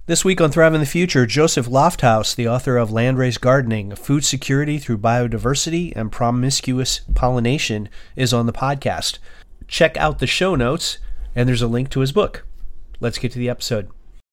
This week on Thrive in the Future, Joseph Lofthouse, the author of Landrace Gardening, Food Security Through Biodiversity and Promiscuous Pollination, is on the podcast. Check out the show notes, and there's a link to his book. Let's get to the episode.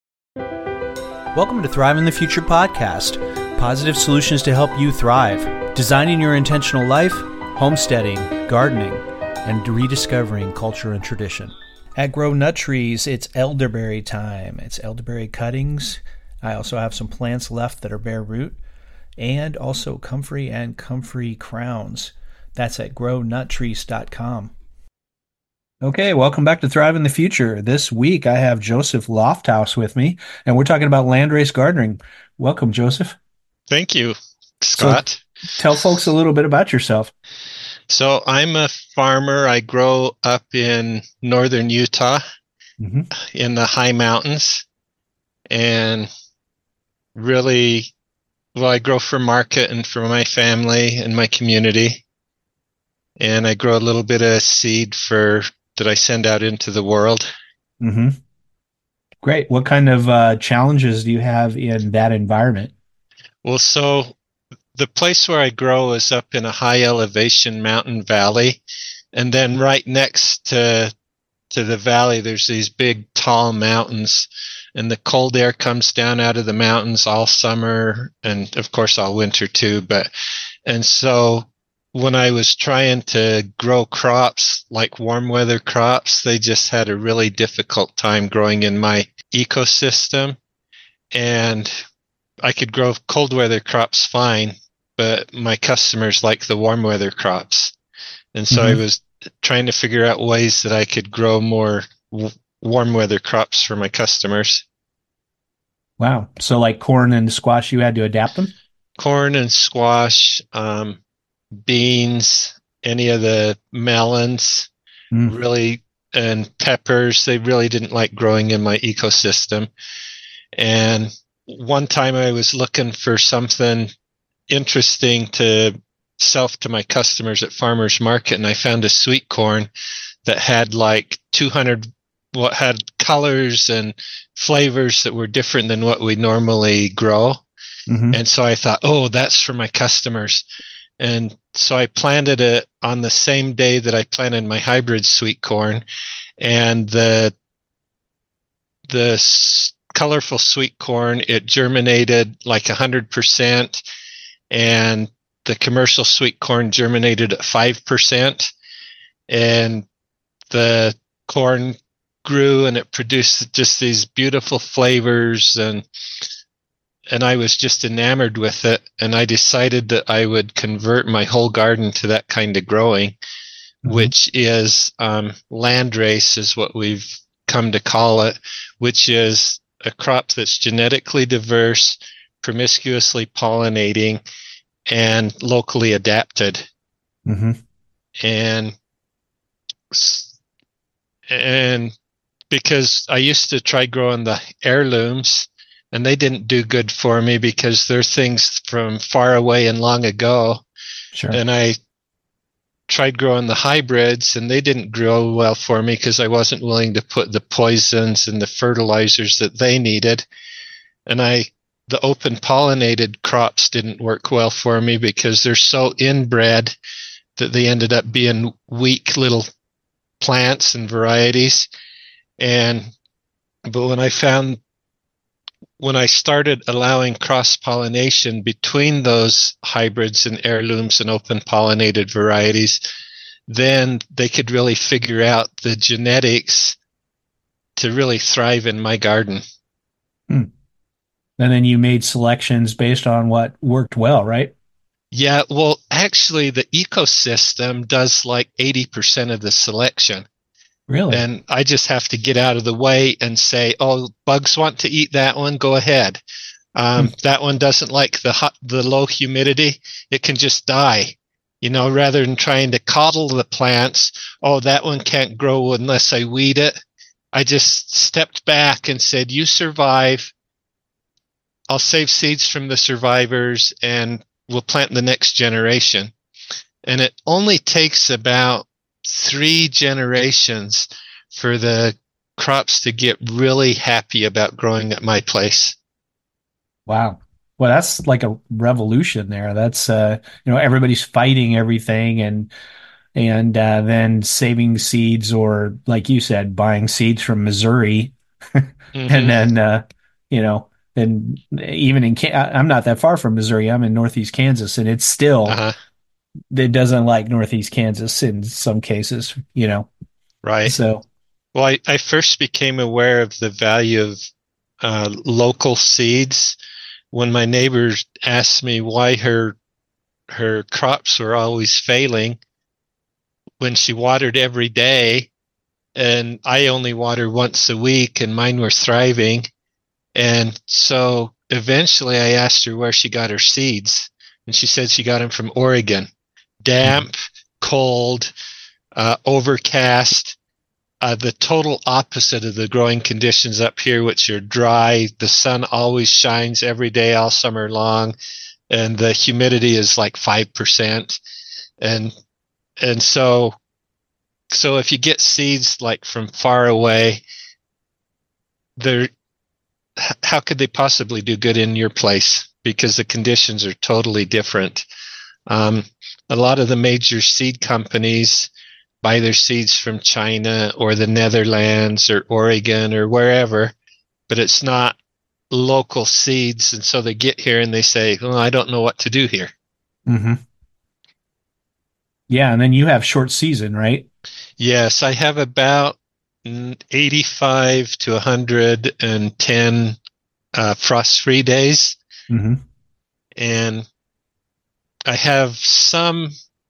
Welcome to Thrive in the Future podcast, positive solutions to help you thrive, designing your intentional life, homesteading, gardening, and rediscovering culture and tradition. At Grow Nut Trees, it's elderberry time. It's elderberry cuttings. I also have some plants left that are bare root, and also comfrey and comfrey crowns. That's at grownuttrees.com. Okay, welcome back to Thrive in the Future. This week I have Joseph Lofthouse with me, and we're talking about landrace gardening. Welcome, Joseph. Thank you, Scott. So, tell folks a little bit about yourself. So I'm a farmer. I grow up in northern Utah in the high mountains, and really, I grow for market and for my family and my community. And I grow a little bit of seed that I send out into the world. Mm-hmm. Great. What kind of challenges do you have in that environment? Well, so the place where I grow is up in a high elevation mountain valley. And then right next to the valley, there's these big tall mountains, and the cold air comes down out of the mountains all summer and of course all winter too. And so when I was trying to grow crops like warm weather crops, they just had a really difficult time growing in my ecosystem. And I could grow cold weather crops fine, but my customers like the warm weather crops. And so I was trying to figure out ways that I could grow more warm weather crops for my customers. Wow. So like corn and squash, you had to adapt them? Corn and squash, beans, any of the melons, really, and peppers, they really didn't like growing in my ecosystem. And one time I was looking for something interesting to sell to my customers at farmers market, and I found a sweet corn that had like 200 had colors and flavors that were different than what we normally grow. And so I thought, oh, that's for my customers. And so I planted it on the same day that I planted my hybrid sweet corn, and the colorful sweet corn, it germinated like 100%, and the commercial sweet corn germinated at 5%, and the corn grew and it produced just these beautiful flavors, and I was just enamored with it, and I decided that I would convert my whole garden to that kind of growing, which is landrace is what we've come to call it, which is a crop that's genetically diverse, promiscuously pollinating, and locally adapted. And because I used to try growing the heirlooms, and they didn't do good for me because they're things from far away and long ago. Sure. And I tried growing the hybrids, and they didn't grow well for me because I wasn't willing to put the poisons and the fertilizers that they needed. And the open pollinated crops didn't work well for me because they're so inbred that they ended up being weak little plants and varieties. But when I started allowing cross-pollination between those hybrids and heirlooms and open-pollinated varieties, then they could really figure out the genetics to really thrive in my garden. And then you made selections based on what worked well, right? Yeah, well, actually, the ecosystem does like 80% of the selection. Really? And I just have to get out of the way and say, oh, bugs want to eat that one, go ahead. That one doesn't like the low humidity. It can just die, rather than trying to coddle the plants. Oh, that one can't grow unless I weed it. I just stepped back and said, you survive. I'll save seeds from the survivors, and we'll plant the next generation. And it only takes about 3 generations for the crops to get really happy about growing at my place. Wow. Well, that's like a revolution there. That's everybody's fighting everything and then saving seeds, or like you said, buying seeds from Missouri. And Hmm. then and even I'm not that far from Missouri. I'm in Northeast Kansas, and Uh-huh. it doesn't like Northeast Kansas in some cases. Right. So, Well, I first became aware of the value of local seeds when my neighbors asked me why her crops were always failing when she watered every day, and I only water once a week, and mine were thriving. And so eventually I asked her where she got her seeds, and she said she got them from Oregon. Damp, cold, overcast, the total opposite of the growing conditions up here, which are dry. The sun always shines every day all summer long, and the humidity is like 5%. And so if you get seeds like from far away, they're how could they possibly do good in your place? Because the conditions are totally different. A lot of the major seed companies buy their seeds from China or the Netherlands or Oregon or wherever, but it's not local seeds. And so they get here and they say, "Oh, I don't know what to do here." hmm yeah. And then you have short season, right? Yes, I have about 85 to 110 frost-free days, hmm and I have some.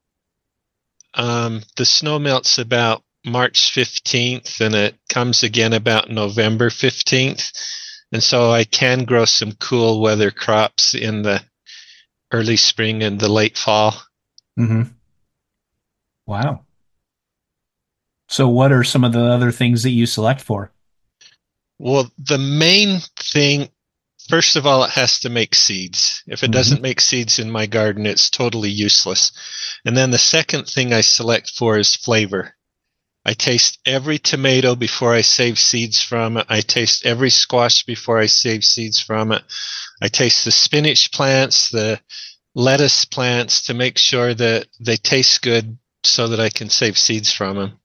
The snow melts about March 15th, and it comes again about November 15th, and so I can grow some cool weather crops in the early spring and the late fall. hmm Wow. So, what are some of the other things that you select for? Well, the main thing, first of all, it has to make seeds. If it hmm doesn't make seeds in my garden, it's totally useless. And then the second thing I select for is flavor. I taste every tomato before I save seeds from it. I taste every squash before I save seeds from it. I taste the spinach plants, the lettuce plants to make sure that they taste good so that I can save seeds from them.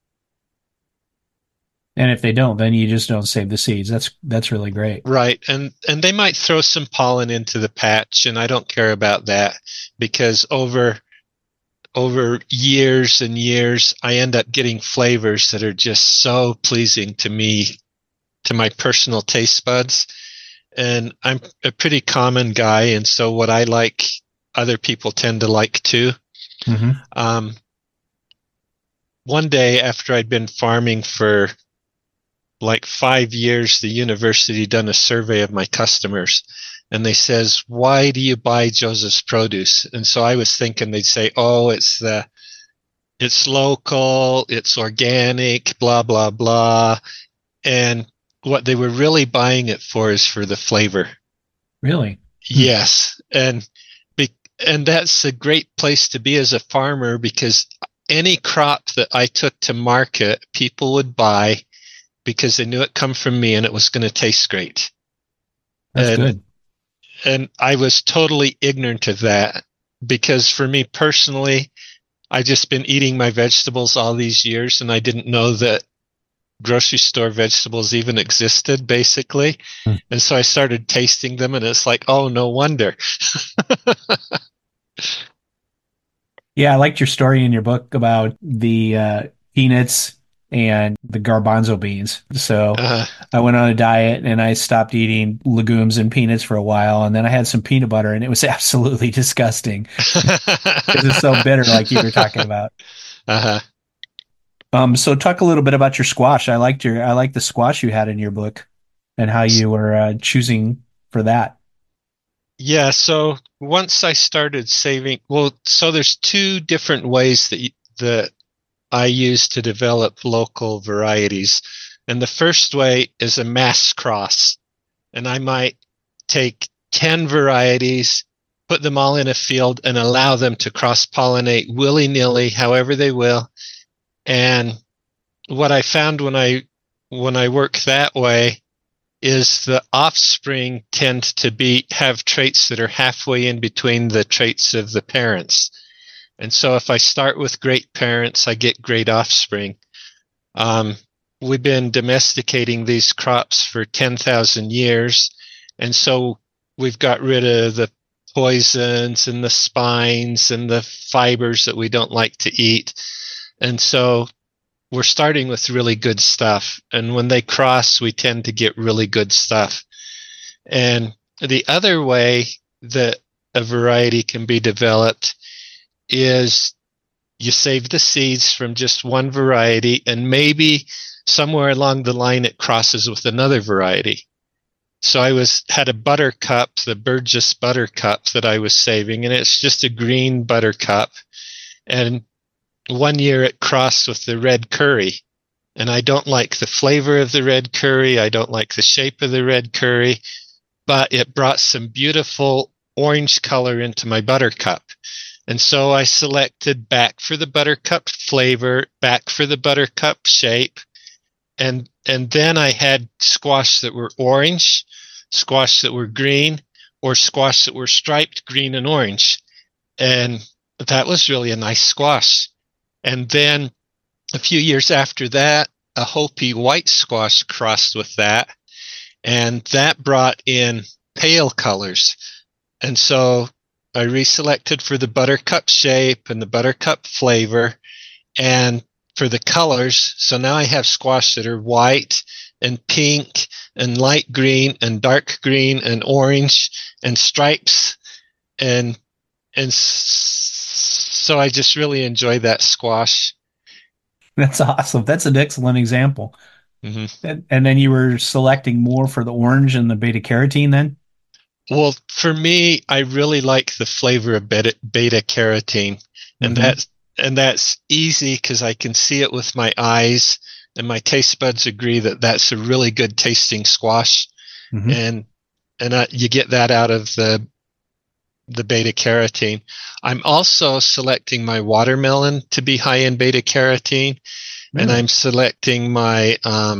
And if they don't, then you just don't save the seeds. That's really great. Right. And they might throw some pollen into the patch, and I don't care about that because over years and years I end up getting flavors that are just so pleasing to me, to my personal taste buds. And I'm a pretty common guy, and so what I like other people tend to like too. hmm Um, one day after I'd been farming for like 5 years, the university done a survey of my customers, and they says, "Why do you buy Joseph's produce?" And so I was thinking they'd say, "Oh, it's local, it's organic, blah blah blah." And what they were really buying it for is for the flavor. Really? Hmm. Yes, and that's a great place to be as a farmer because any crop that I took to market, people would buy because they knew it come from me and it was going to taste great. That's And good. and I was totally ignorant of that because for me personally, I just been eating my vegetables all these years and I didn't know that grocery store vegetables even existed basically. Hmm. And so I started tasting them and it's like, "Oh, no wonder." Yeah, I liked your story in your book about the peanuts and the garbanzo beans. So uh, I went on a diet and I stopped eating legumes and peanuts for a while, and then I had some peanut butter, and it was absolutely disgusting because it's so bitter, like you were talking about. uh-huh. So talk a little bit about your squash. I liked the squash you had in your book and how you were choosing for that. Yeah, so once I started saving, well, so there's two different ways that I use to develop local varieties. And the first way is a mass cross. And I might take 10 varieties, put them all in a field and allow them to cross pollinate willy nilly, however they will. And what I found when I when I work that way is the offspring tend to have traits that are halfway in between the traits of the parents. And so if I start with great parents, I get great offspring. We've been domesticating these crops for 10,000 years, and so we've got rid of the poisons and the spines and the fibers that we don't like to eat. And so we're starting with really good stuff. And when they cross, we tend to get really good stuff. And the other way that a variety can be developed is you save the seeds from just one variety, and maybe somewhere along the line it crosses with another variety. So I had a buttercup, the Burgess buttercup that I was saving, and it's just a green buttercup. And one year it crossed with the red curry, and I don't like the flavor of the red curry. I don't like the shape of the red curry, but it brought some beautiful orange color into my buttercup. And so I selected back for the buttercup flavor, back for the buttercup shape, and then I had squash that were orange, squash that were green, or squash that were striped green and orange. And that was really a nice squash. And then a few years after that, a Hopi white squash crossed with that, and that brought in pale colors. And so I reselected for the buttercup shape and the buttercup flavor and for the colors. So now I have squash that are white and pink and light green and dark green and orange and stripes. And so I just really enjoy that squash. That's awesome. That's an excellent example. Mm-hmm. And then you were selecting more for the orange and the beta carotene then? Well, for me, I really like the flavor of beta carotene, and that's easy because I can see it with my eyes, and my taste buds agree that that's a really good tasting squash, and you get that out of the beta carotene. I'm also selecting my watermelon to be high in beta carotene, and I'm selecting my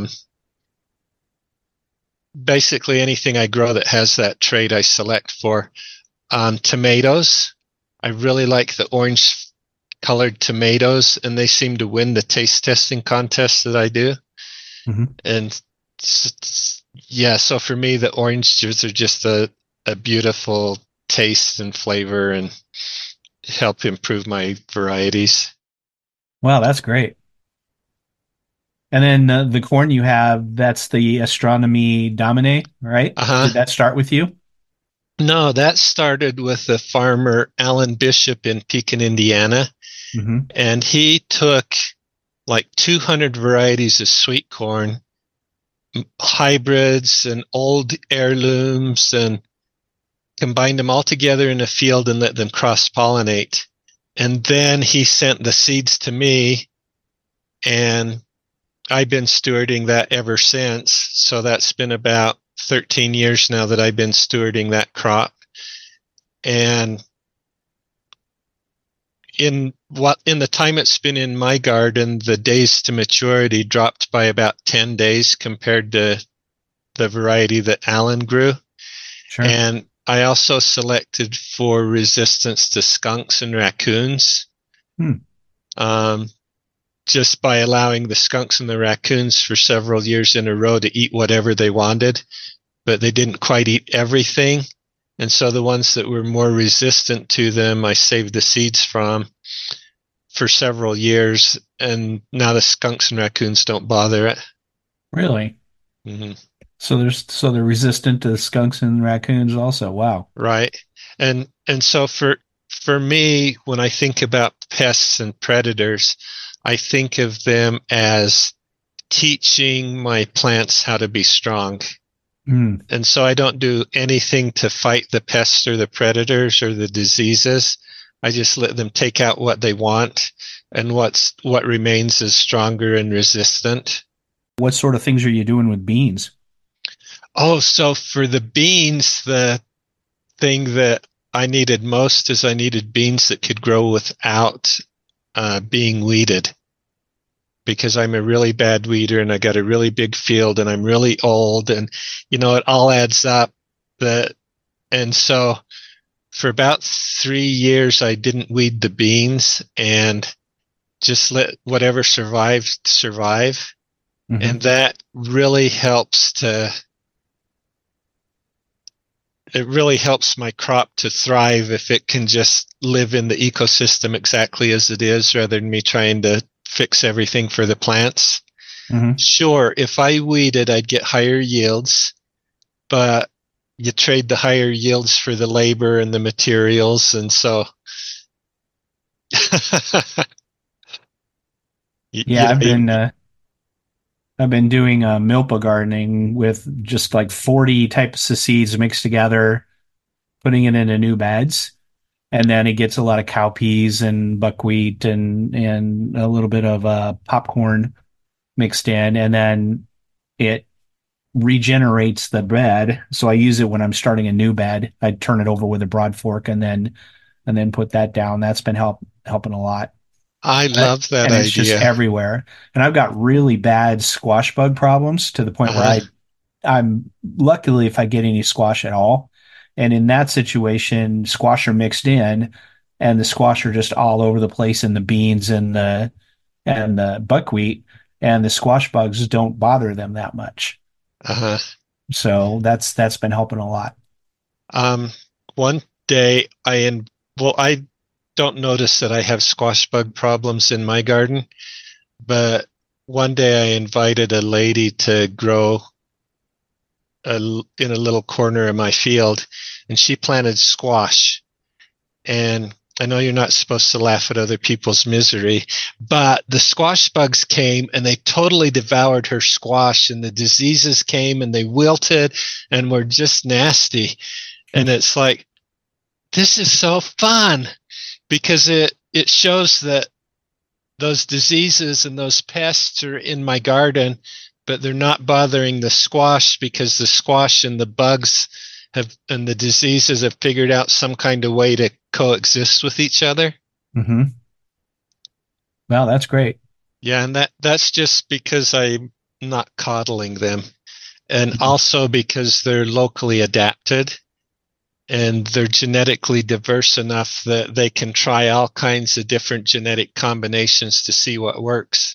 basically anything I grow that has that trait I select for. Tomatoes, I really like the orange colored tomatoes, and they seem to win the taste testing contest that I do. And yeah, so for me, the oranges are just a beautiful taste and flavor and help improve my varieties. Wow, that's great. And then the corn you have, that's the Astronomy Domine, right? Did that start with you? No, that started with the farmer Alan Bishop in Pekin, Indiana. And he took like 200 varieties of sweet corn, hybrids and old heirlooms, and combined them all together in a field and let them cross-pollinate. And then he sent the seeds to me, and I've been stewarding that ever since. So that's been about 13 years now that I've been stewarding that crop. And in the time it's been in my garden, the days to maturity dropped by about 10 days compared to the variety that Alan grew. Sure. And I also selected for resistance to skunks and raccoons. Just by allowing the skunks and the raccoons for several years in a row to eat whatever they wanted, but they didn't quite eat everything. And so the ones that were more resistant to them, I saved the seeds from for several years, and now the skunks and raccoons don't bother it. Really? So they're resistant to the skunks and raccoons also. Wow. Right. And so for me, when I think about pests and predators, I think of them as teaching my plants how to be strong. And so I don't do anything to fight the pests or the predators or the diseases. I just let them take out what they want, and what remains is stronger and resistant. What sort of things are you doing with beans? Oh, so for the beans, the thing that I needed most is I needed beans that could grow without being weeded. because I'm a really bad weeder and I got a really big field and I'm really old, and it all adds up. That and so for about 3 years I didn't weed the beans and just let whatever survived survive. Hmm. And that really helps to it really helps my crop to thrive if it can just live in the ecosystem exactly as it is, rather than me trying to fix everything for the plants. Hmm. Sure, if I weeded, I'd get higher yields, but you trade the higher yields for the labor and the materials, and so Yeah, know, I've been doing milpa gardening with just like 40 types of seeds mixed together, putting it into new beds, and then it gets a lot of cowpeas and buckwheat and a little bit of popcorn mixed in, and then it regenerates the bed. So I use it when I'm starting a new bed. I turn it over with a broad fork and then put that down. That's been helping a lot. I love that And it's just idea. everywhere. And I've got really bad squash bug problems to the point where Uh, I'm luckily if I get any squash at all. And in that situation, squash are mixed in and the squash are just all over the place in the beans and the buckwheat, and the squash bugs don't bother them that much. uh, So that's been helping a lot. um, one day I don't notice that I have squash bug problems in my garden, but one day I invited a lady to grow in a little corner of my field, and she planted squash. And I know you're not supposed to laugh at other people's misery, but the squash bugs came and they totally devoured her squash, and the diseases came and they wilted and were just nasty. And it's like, this is so fun because it shows that those diseases and those pests are in my garden, but they're not bothering the squash because the squash and the bugs have and the diseases have figured out some kind of way to coexist with each other. Hmm. Well, that's great. Yeah, and that's just because I'm not coddling them, and also because they're locally adapted and they're genetically diverse enough that they can try all kinds of different genetic combinations to see what works.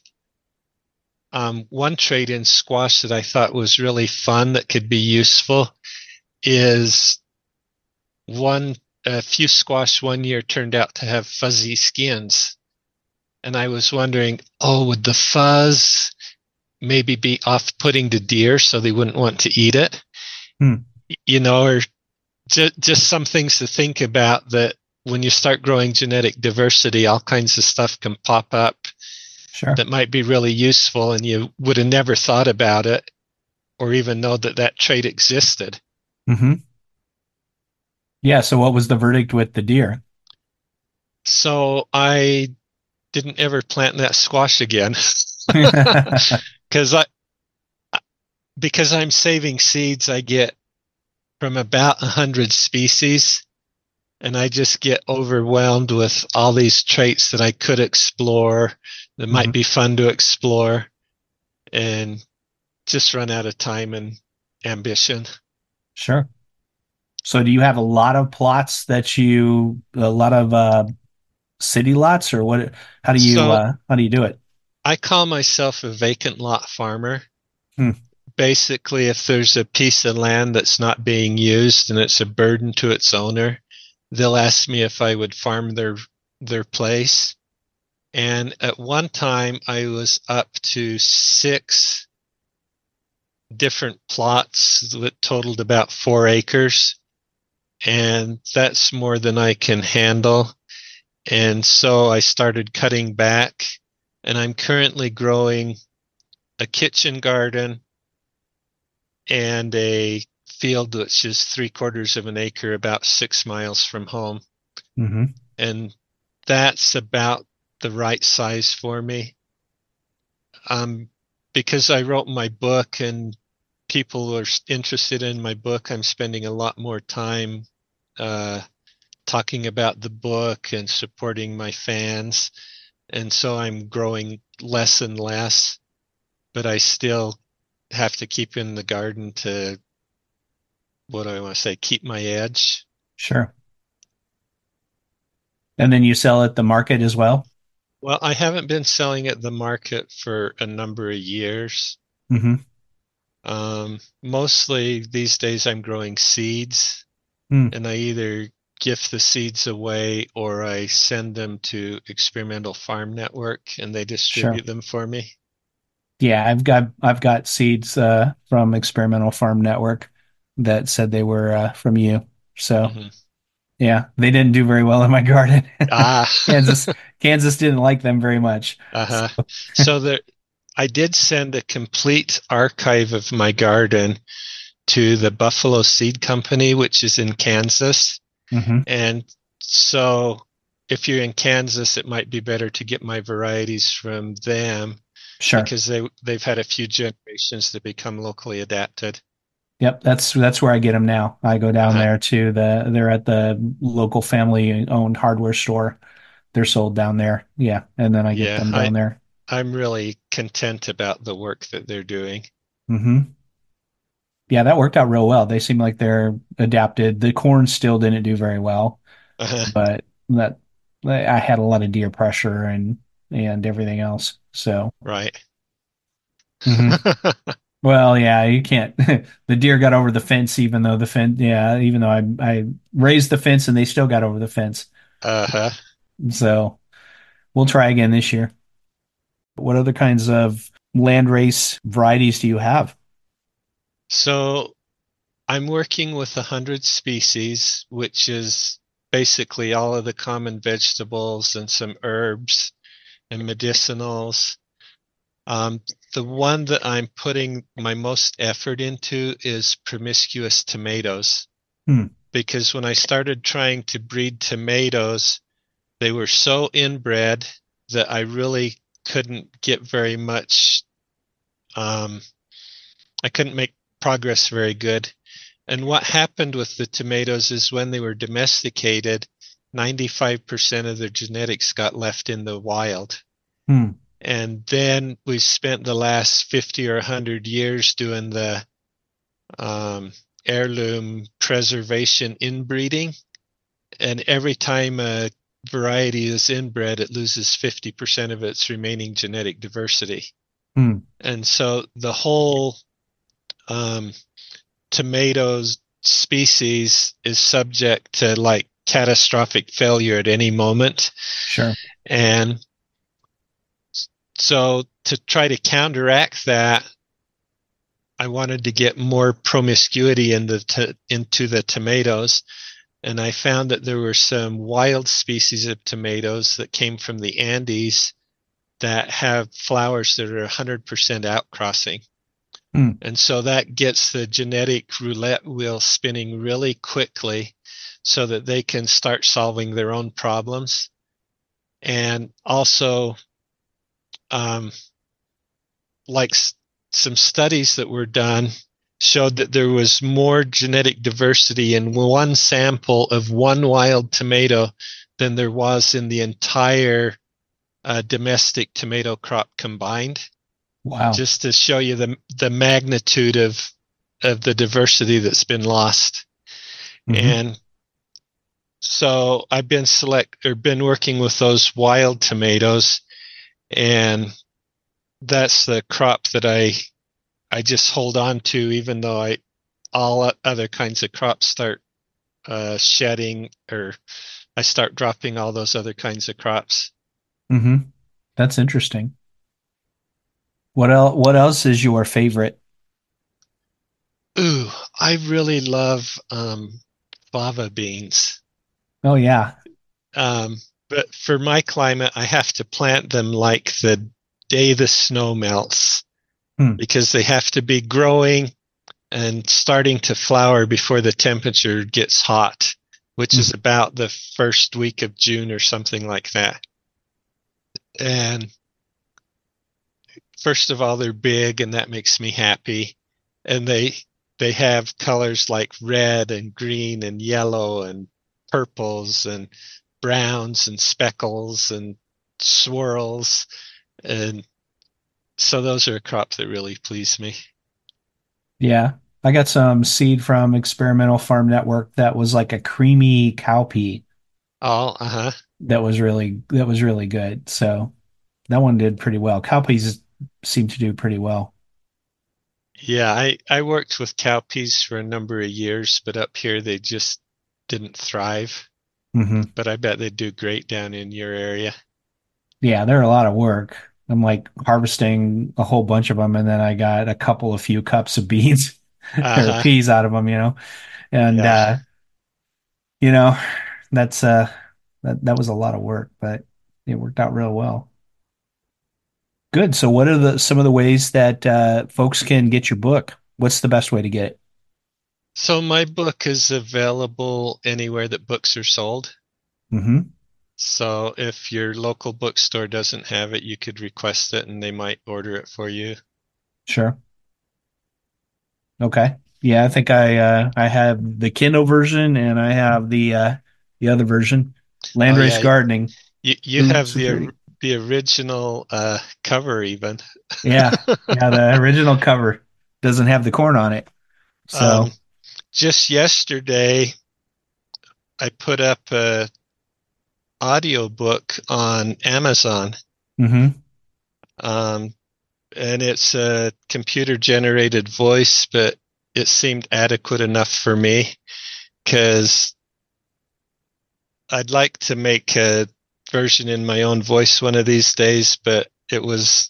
One trait in squash that I thought was really fun that could be useful is one a few squash one year turned out to have fuzzy skins, and I was wondering, oh, would the fuzz maybe be off-putting to deer so they wouldn't want to eat it? Hmm. Or just some things to think about, that when you start growing genetic diversity, all kinds of stuff can pop up Sure. that might be really useful, and you would have never thought about it or even know that that trait existed. Hmm. Yeah. So what was the verdict with the deer? So I didn't ever plant that squash again because I because I'm saving seeds. I get from about 100 species, and I just get overwhelmed with all these traits that I could explore that might Mhm. be fun to explore, and just run out of time and ambition. Sure. So do you have a lot of plots a lot of city lots, or what? So How do you do it? I call myself a vacant lot farmer. Hmm. Basically, if there's a piece of land that's not being used and it's a burden to its owner, they'll ask me if I would farm their place. And at one time, I was up to 6 different plots that totaled about 4 acres, and that's more than I can handle. And so I started cutting back, and I'm currently growing a kitchen garden and a field which is 3/4 of an acre about 6 miles from home. Hmm. And that's about the right size for me. Um, because I wrote my book and people are interested in my book, I'm spending a lot more time uh, talking about the book and supporting my fans. and so I'm growing less and less, but I still have to keep in the garden to, what do I want to say, keep my edge. Sure. And then you sell at the market as well? Well, I haven't been selling at the market for a number of years. Mm-hmm. Mostly these days I'm growing seeds, Mm, and I either gift the seeds away or I send them to Experimental Farm Network and they sure. distribute them for me. Yeah, I've got seeds from Experimental Farm Network that said they were from you. So Hmm. yeah, they didn't do very well in my garden. Ah, Kansas Kansas didn't like them very much. uh-huh. So, So there, I did send a complete archive of my garden to the Buffalo Seed Company, which is in Kansas. hmm. And so if you're in Kansas, it might be better to get my varieties from them Sure. because they've had a few generations to become locally adapted. Yep, that's where I get them now. I go down Uh-huh. there to they're at the local family owned hardware store. They're sold down there. Yeah, and then I get Yeah, them down there. I'm really content about the work that they're doing. Hmm. Yeah, that worked out real well. They seem like they're adapted. The corn still didn't do very well, Uh-huh. but that I had a lot of deer pressure and everything else. So, Right. mhm. Well, yeah, you can't. The deer got over the fence, even though the fence, yeah, even though I raised the fence and they still got over the fence. Uh-huh. So we'll try again this year. What other kinds of landrace varieties do you have? So I'm working with 100 species, which is basically all of the common vegetables and some herbs and medicinals. Um, the one that I'm putting my most effort into is promiscuous tomatoes Hmm. because when I started trying to breed tomatoes, they were so inbred that I really couldn't get very much, um, I couldn't make progress very good. And what happened with the tomatoes is when they were domesticated, 95% of their genetics got left in the wild. Hmm. And then we spent the last 50 or 100 years doing the um, heirloom preservation inbreeding. And every time a variety is inbred, it loses 50% of its remaining genetic diversity. Hmm. And so the whole um, tomatoes species is subject to like catastrophic failure at any moment. Sure. And so to try to counteract that, I wanted to get more promiscuity into the tomatoes. And I found that there were some wild species of tomatoes that came from the Andes that have flowers that are 100% outcrossing. Hmm. And so that gets the genetic roulette wheel spinning really quickly so that they can start solving their own problems. And also, um, like some studies that were done showed that there was more genetic diversity in one sample of one wild tomato than there was in the entire domestic tomato crop combined, Wow. just to show you the magnitude of the diversity that's been lost. Hmm. And so I've been working with those wild tomatoes, and that's the crop that I just hold on to, even though I all other kinds of crops start shedding, or I start dropping all those other kinds of crops. Hmm. That's interesting. What else is your favorite? Ooh, I really love fava beans. Oh yeah. Um, but for my climate, I have to plant them like the day the snow melts Hmm. because they have to be growing and starting to flower before the temperature gets hot, which is Mhm. about the first week of June or something like that. And first of all, they're big, and that makes me happy. And they have colors like red and green and yellow and purples and browns and speckles, and swirls. And so those are a crop that really please me. Yeah. I got some seed from Experimental Farm Network that was like a creamy cowpea Oh, uh-huh. that was really good. So that one did pretty well. Cowpeas seem to do pretty well. Yeah, I worked with cowpeas for a number of years, but up here they just didn't thrive. Hmm. But I bet they do great down in your area. Yeah, they're a lot of work. I'm like harvesting a whole bunch of them, and then I got a couple of few cups of beans or Uh-huh. peas out of them, and Yeah. you know, that's that was a lot of work, but it worked out real well. Good. So what are the some of the ways that folks can get your book? What's the best way to get it? So my book is available anywhere that books are sold. Hmm. So if your local bookstore doesn't have it, you could request it and they might order it for you. Sure. Okay. Yeah, I think I have the Kindle version and I have the other version, Oh Landrace yeah, Gardening, you Food have Security. the original cover even. Yeah. Yeah, the original cover doesn't have the corn on it. Um, So, just yesterday, I put up a audio book on Amazon, hmm. um, and it's a computer generated voice, but it seemed adequate enough for me because I'd like to make a version in my own voice one of these days, but it was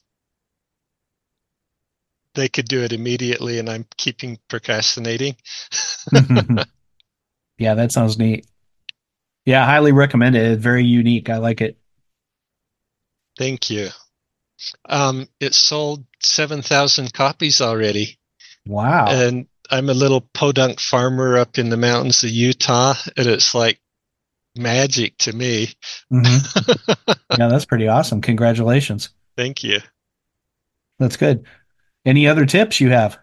they could do it immediately, and I'm keeping procrastinating. Yeah, that sounds neat. Yeah, I highly recommend it. It's very unique. I like it. Thank you. It sold 7,000 copies already. Wow. And I'm a little podunk farmer up in the mountains of Utah, and it's like magic to me. Hmm. Yeah, that's pretty awesome. Congratulations. Thank you. That's good. Any other tips you have?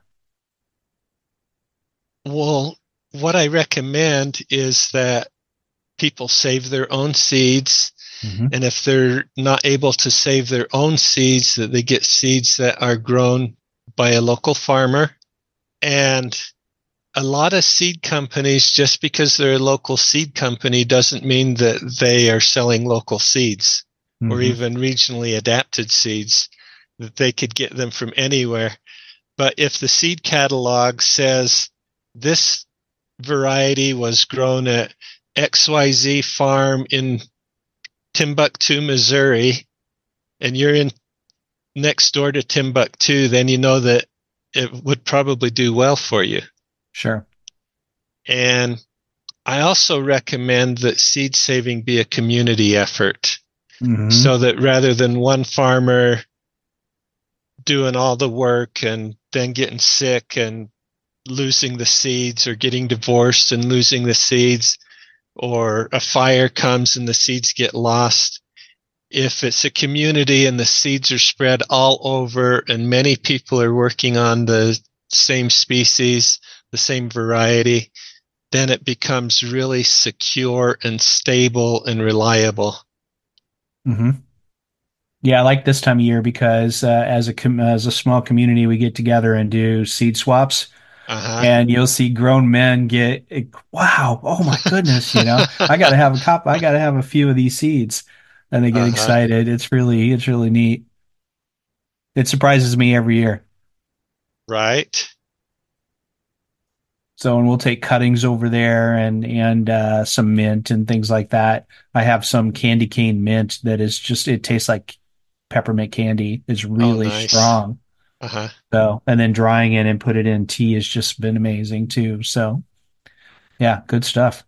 Well, what I recommend is that people save their own seeds. Hmm. And if they're not able to save their own seeds, that they get seeds that are grown by a local farmer. And a lot of seed companies, just because they're a local seed company, doesn't mean that they are selling local seeds or Hmm. even regionally adapted seeds, that they could get them from anywhere. But if the seed catalog says this variety was grown at XYZ farm in Timbuktu, Missouri, and you're in next door to Timbuktu, then you know that it would probably do well for you. Sure. And I also recommend that seed saving be a community effort Hmm. so that rather than one farmer doing all the work and then getting sick and losing the seeds or getting divorced and losing the seeds, or a fire comes and the seeds get lost. If it's a community and the seeds are spread all over and many people are working on the same species, the same variety, then it becomes really secure and stable and reliable. Hmm. Yeah, I like this time of year because as a small community, we get together and do seed swaps, Uh and you'll see grown men get, wow, oh my goodness, I got to have a cop, I got to have a few of these seeds, and they get huh. excited. It's really neat. It surprises me every year. Right. So, and we'll take cuttings over there and some mint and things like that. I have some candy cane mint that is just it tastes like peppermint candy. It's Oh, really nice. strong. Uh huh. So, and then drying it and put it in tea has just been amazing too. So, yeah, good stuff.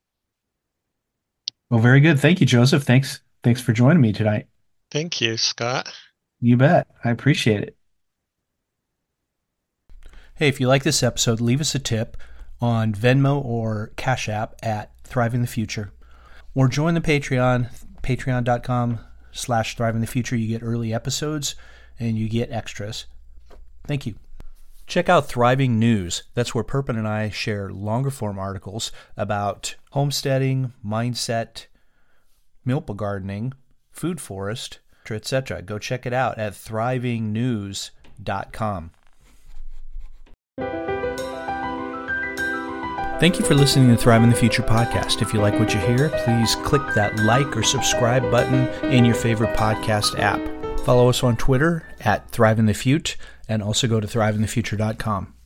Well, very good. Thank you, Joseph. Thanks for joining me tonight. Thank you, Scott. You bet. I appreciate it. Hey, if you like this episode, leave us a tip on Venmo or Cash App at Thriving the Future. Or join the Patreon, patreon.com/Thriving the Future. You get early episodes and you get extras. Thank you. Check out Thriving News. That's where Perpin and I share longer form articles about homesteading, mindset, milpa gardening, food forest, etc. Go check it out at thrivingnews.com. Thank you for listening to Thrive in the Future podcast. If you like what you hear, please click that like or subscribe button in your favorite podcast app. Follow us on Twitter at ThriveInTheFute, and also go to thriveinthefuture.com.